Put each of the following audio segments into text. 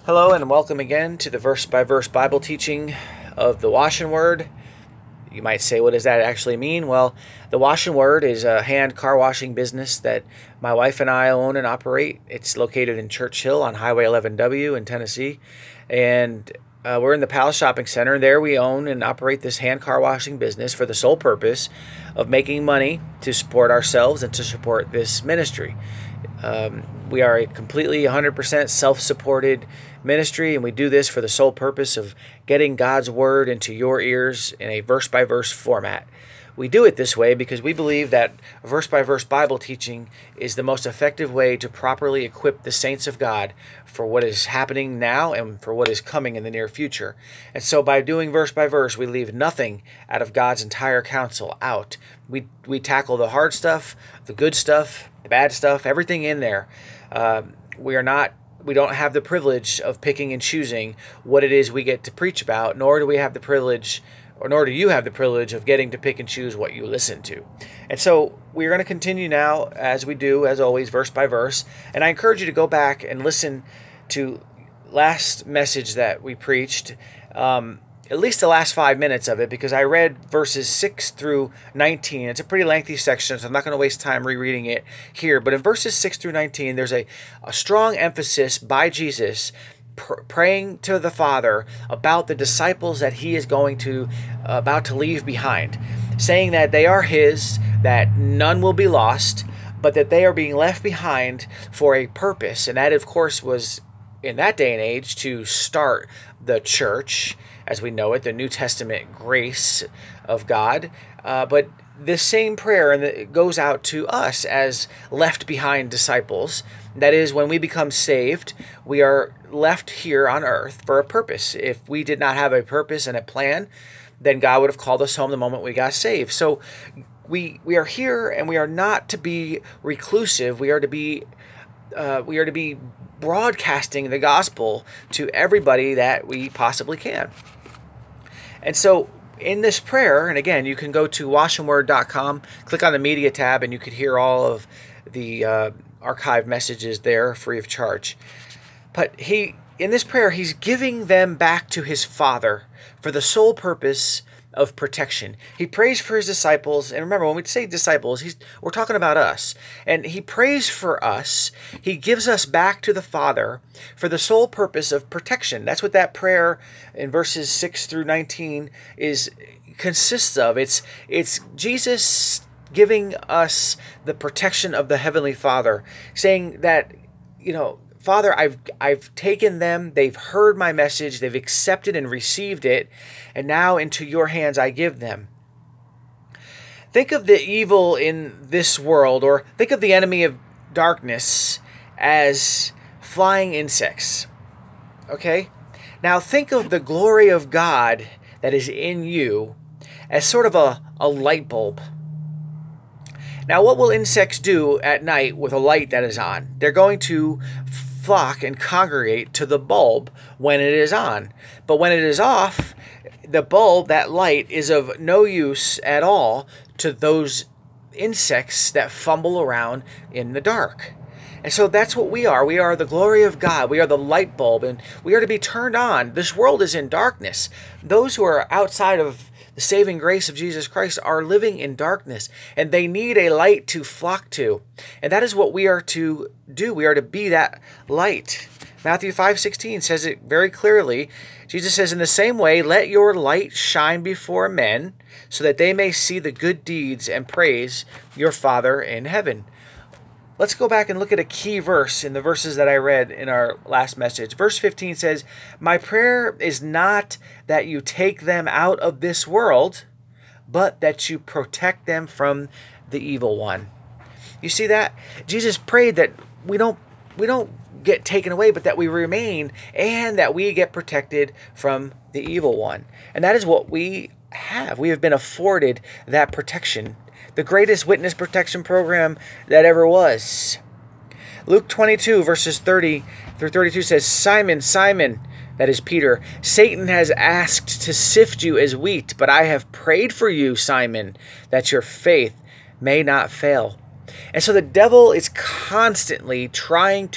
Hello and welcome again to the verse-by-verse Bible teaching of the Wash and Word. You might say, what does that actually mean? Well, the Wash and Word is a hand car washing business that my wife and I own and operate. It's located in Churchill on Highway 11W in Tennessee. And we're in the Palace Shopping Center. There we own and operate this hand car washing business for the sole purpose of making money to support ourselves and to support this ministry. We are a completely 100% self-supported ministry, and we do this for the sole purpose of getting God's Word into your ears in a verse-by-verse format. We do it this way because we believe that verse-by-verse Bible teaching is the most effective way to properly equip the saints of God for what is happening now and for what is coming in the near future. And so by doing verse by verse, we leave nothing out of God's entire counsel out. We tackle the hard stuff, the good stuff, the bad stuff, everything in there. We don't have the privilege of picking and choosing what it is we get to preach about, nor do you have the privilege of getting to pick and choose what you listen to. And so we're going to continue now, as we do, as always, verse by verse. And I encourage you to go back and listen to last message that we preached, at least the last 5 minutes of it, because I read verses 6 through 19. It's a pretty lengthy section, so I'm not going to waste time rereading it here. But in verses 6 through 19, there's a strong emphasis by Jesus praying to the Father about the disciples that he is about to leave behind, saying that they are his, that none will be lost, but that they are being left behind for a purpose. And that, of course, was in that day and age to start the church as we know it, the New Testament grace of God. But this same prayer goes out to us as left behind disciples. That is, when we become saved, we are left here on earth for a purpose. If we did not have a purpose and a plan, then God would have called us home the moment we got saved. So we are here, and we are not to be reclusive. We are to be broadcasting the gospel to everybody that we possibly can. And so in this prayer, and again, you can go to washandword.com, click on the media tab, and you could hear all of the archived messages there free of charge. But in this prayer, he's giving them back to his Father for the sole purpose of protection. He prays for his disciples, and remember, when we say disciples, we're talking about us. And he prays for us. He gives us back to the Father for the sole purpose of protection. That's what that prayer in verses 6 through 19 consists of. It's Jesus giving us the protection of the Heavenly Father, saying that, Father, I've taken them, they've heard my message, they've accepted and received it, and now into your hands I give them. Think of the evil in this world, or think of the enemy of darkness as flying insects. Okay? Now think of the glory of God that is in you as sort of a light bulb. Now, what will insects do at night with a light that is on? They're going to flock and congregate to the bulb when it is on. But when it is off, the bulb, that light, is of no use at all to those insects that fumble around in the dark. And so that's what we are. We are the glory of God. We are the light bulb, and we are to be turned on. This world is in darkness. Those who are outside of the saving grace of Jesus Christ are living in darkness, and they need a light to flock to. And that is what we are to do. We are to be that light. Matthew 5:16 says it very clearly. Jesus says, in the same way, let your light shine before men, so that they may see the good deeds and praise your Father in heaven. Let's go back and look at a key verse in the verses that I read in our last message. Verse 15 says, my prayer is not that you take them out of this world, but that you protect them from the evil one. You see that? Jesus prayed that we don't get taken away, but that we remain and that we get protected from the evil one. And that is what we have. We have been afforded that protection. The greatest witness protection program that ever was. Luke 22, verses 30 through 32 says, Simon, Simon, that is Peter, Satan has asked to sift you as wheat, but I have prayed for you, Simon, that your faith may not fail. And so the devil is constantly trying to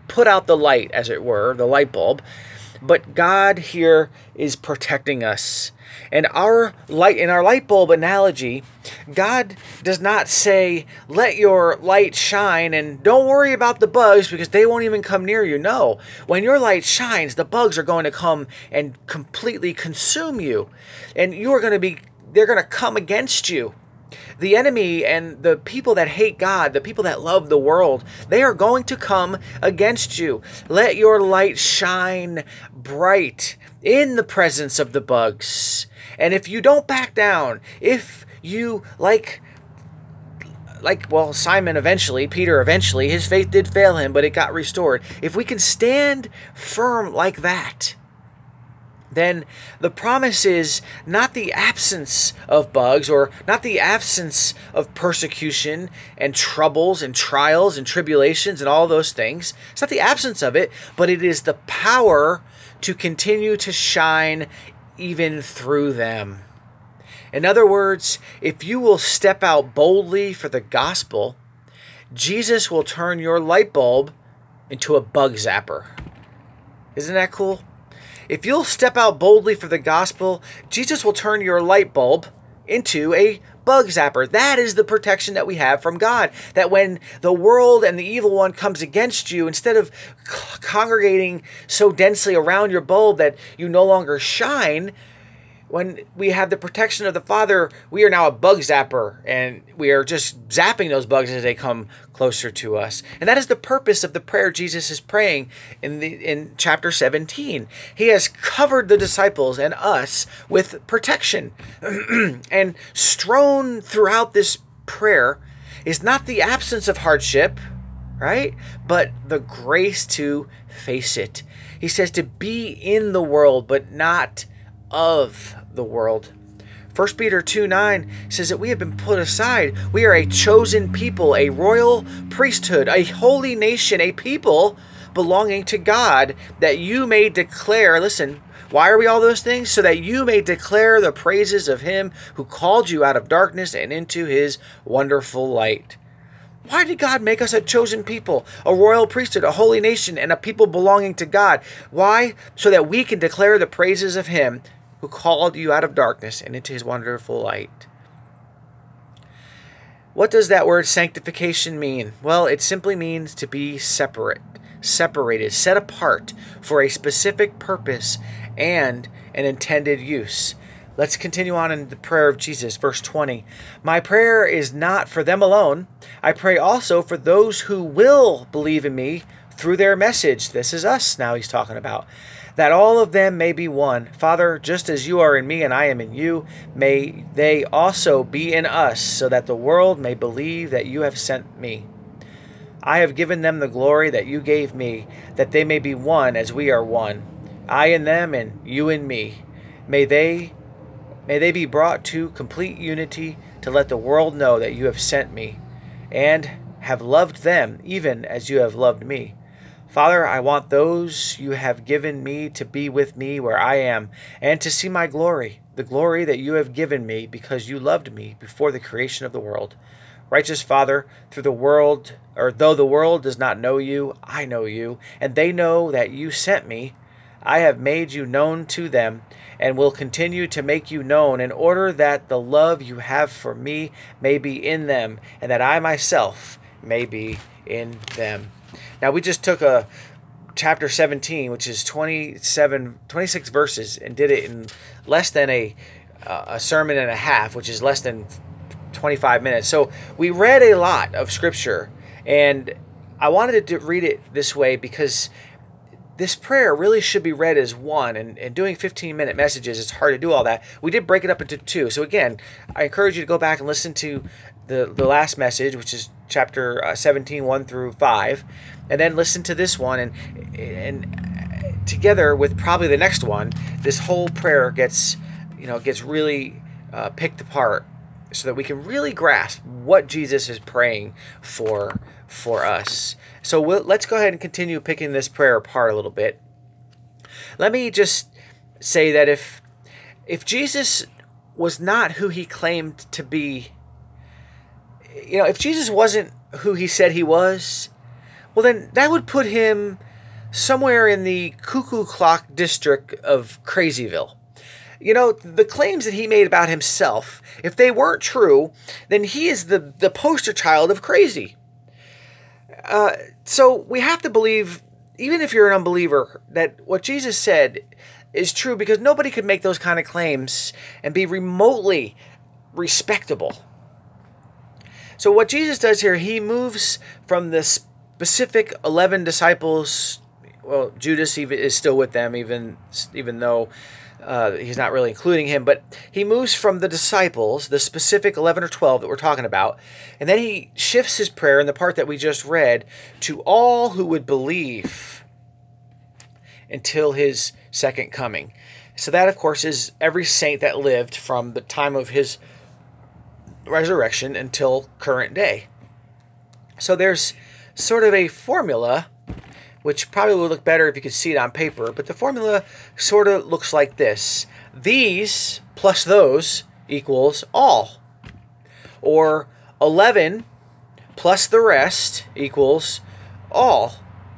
put out the light, as it were, the light bulb. But God here is protecting us. And our light, in our light bulb analogy, God does not say, let your light shine and don't worry about the bugs because they won't even come near you. No, when your light shines, the bugs are going to come and completely consume you. And they're going to come against you. The enemy and the people that hate God, the people that love the world, they are going to come against you. Let your light shine bright in the presence of the bugs. And if you don't back down, if you Simon eventually, Peter eventually, his faith did fail him, but it got restored. If we can stand firm like that, then the promise is not the absence of bugs or not the absence of persecution and troubles and trials and tribulations and all those things. It's not the absence of it, but it is the power to continue to shine even through them. In other words, if you will step out boldly for the gospel, Jesus will turn your light bulb into a bug zapper. Isn't that cool? If you'll step out boldly for the gospel, Jesus will turn your light bulb into a bug zapper. That is the protection that we have from God. That when the world and the evil one comes against you, instead of congregating so densely around your bulb that you no longer shine, when we have the protection of the Father, we are now a bug zapper, and we are just zapping those bugs as they come closer to us. And that is the purpose of the prayer Jesus is praying in chapter 17. He has covered the disciples and us with protection. And strewn throughout this prayer is not the absence of hardship, right? But the grace to face it. He says to be in the world, but not of the world. 1 Peter 2:9 says that we have been put aside. We are a chosen people, a royal priesthood, a holy nation, a people belonging to God, that you may declare, listen, why are we all those things? So that you may declare the praises of him who called you out of darkness and into his wonderful light. Why did God make us a chosen people, a royal priesthood, a holy nation, and a people belonging to God? Why? So that we can declare the praises of him who called you out of darkness and into his wonderful light. What does that word sanctification mean? Well, it simply means to be separated, set apart for a specific purpose and an intended use. Let's continue on in the prayer of Jesus, verse 20. My prayer is not for them alone. I pray also for those who will believe in me through their message. This is us now he's talking about. That all of them may be one. Father, just as you are in me and I am in you, may they also be in us, so that the world may believe that you have sent me. I have given them the glory that you gave me, that they may be one as we are one. I in them and you in me. May they be brought to complete unity, to let the world know that you have sent me and have loved them even as you have loved me. Father, I want those you have given me to be with me where I am and to see my glory, the glory that you have given me because you loved me before the creation of the world. Righteous Father, though the world does not know you, I know you, and they know that you sent me. I have made you known to them and will continue to make you known in order that the love you have for me may be in them and that I myself may be in them. Now, we just took a chapter 17, which is 26 verses, and did it in less than a sermon and a half, which is less than 25 minutes. So we read a lot of scripture, and I wanted to read it this way because this prayer really should be read as one, and doing 15-minute messages, it's hard to do all that. We did break it up into two. So again, I encourage you to go back and listen to the last message, which is chapter 17, 1 through 5, and then listen to this one, and together with probably the next one, this whole prayer gets really picked apart, so that we can really grasp what Jesus is praying for us. So let's go ahead and continue picking this prayer apart a little bit. Let me just say that if Jesus was not who he claimed to be, if Jesus wasn't who he said he was, well, then that would put him somewhere in the cuckoo clock district of Crazyville. You know, the claims that he made about himself, if they weren't true, then he is the poster child of crazy. So we have to believe, even if you're an unbeliever, that what Jesus said is true, because nobody could make those kind of claims and be remotely respectable. So what Jesus does here, he moves from the specific 11 disciples. Well, Judas is still with them, even though he's not really including him. But he moves from the disciples, the specific 11 or 12 that we're talking about, and then he shifts his prayer in the part that we just read to all who would believe until his second coming. So that, of course, is every saint that lived from the time of his resurrection until current day. So there's sort of a formula, which probably would look better if you could see it on paper, but the formula sort of looks like this. These plus those equals all. Or 11 plus the rest equals all.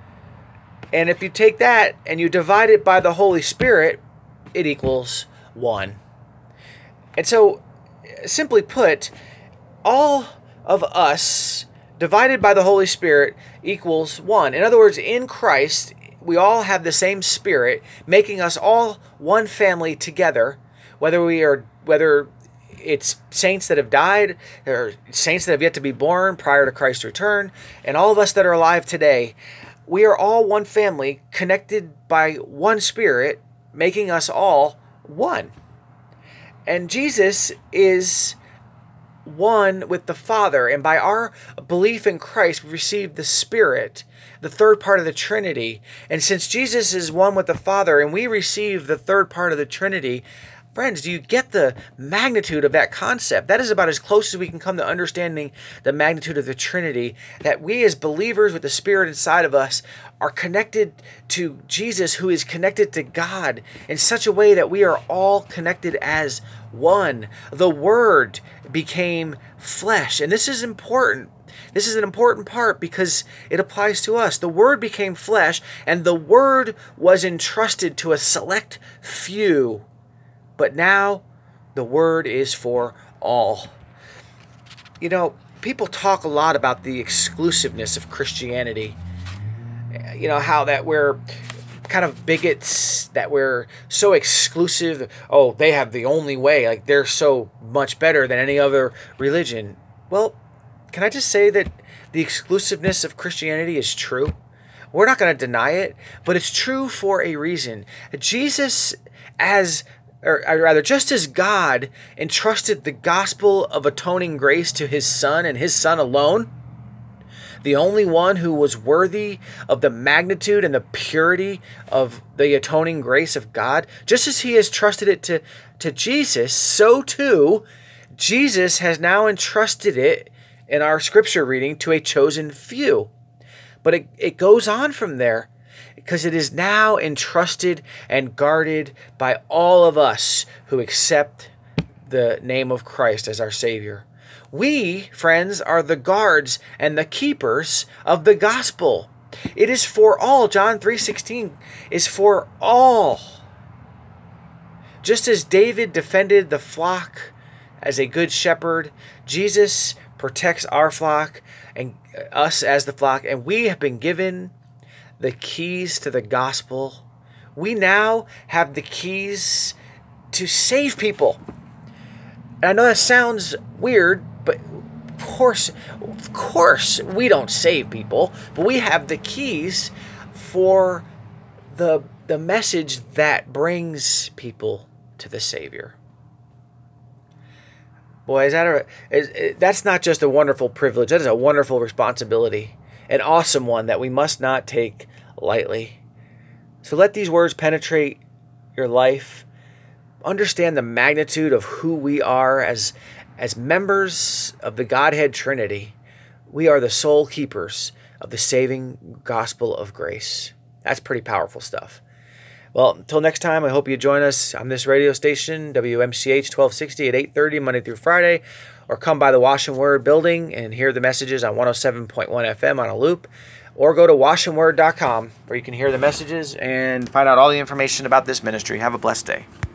And if you take that and you divide it by the Holy Spirit, it equals 1. And so, simply put, all of us divided by the Holy Spirit equals 1. In other words, in Christ, we all have the same Spirit, making us all one family together, whether it's saints that have died, or saints that have yet to be born prior to Christ's return, and all of us that are alive today. We are all one family, connected by one Spirit, making us all one. And Jesus is one with the Father, and by our belief in Christ, we receive the Spirit, the third part of the Trinity. And since Jesus is one with the Father, and we receive the third part of the Trinity, friends, do you get the magnitude of that concept? That is about as close as we can come to understanding the magnitude of the Trinity, that we as believers with the Spirit inside of us are connected to Jesus, who is connected to God in such a way that we are all connected as one. The Word became flesh, and this is important. This is an important part because it applies to us. The Word became flesh, and the Word was entrusted to a select few. But now the Word is for all. You know, people talk a lot about the exclusiveness of Christianity. You know, how that we're kind of bigots, that we're so exclusive. Oh, they have the only way. Like, they're so much better than any other religion. Well, can I just say that the exclusiveness of Christianity is true? We're not going to deny it, but it's true for a reason. Jesus, just as God entrusted the gospel of atoning grace to his Son and his Son alone, the only one who was worthy of the magnitude and the purity of the atoning grace of God, just as he has trusted it to Jesus, so too Jesus has now entrusted it in our scripture reading to a chosen few. But it goes on from there, because it is now entrusted and guarded by all of us who accept the name of Christ as our Savior. We, friends, are the guards and the keepers of the gospel. It is for all. John 3:16 is for all. Just as David defended the flock as a good shepherd, Jesus protects our flock and us as the flock, and we have been given the keys to the gospel. We now have the keys to save people. And I know that sounds weird, but of course, we don't save people, but we have the keys for the message that brings people to the Savior. Boy, that's not just a wonderful privilege. That is a wonderful responsibility, an awesome one that we must not take lightly. So let these words penetrate your life. Understand the magnitude of who we are as members of the Godhead Trinity. We are the sole keepers of the saving gospel of grace. That's pretty powerful stuff. Well, until next time, I hope you join us on this radio station, WMCH 1260 at 8:30 Monday through Friday, or come by the Wash and Word building and hear the messages on 107.1 FM on a loop, or go to washandword.com where you can hear the messages and find out all the information about this ministry. Have a blessed day.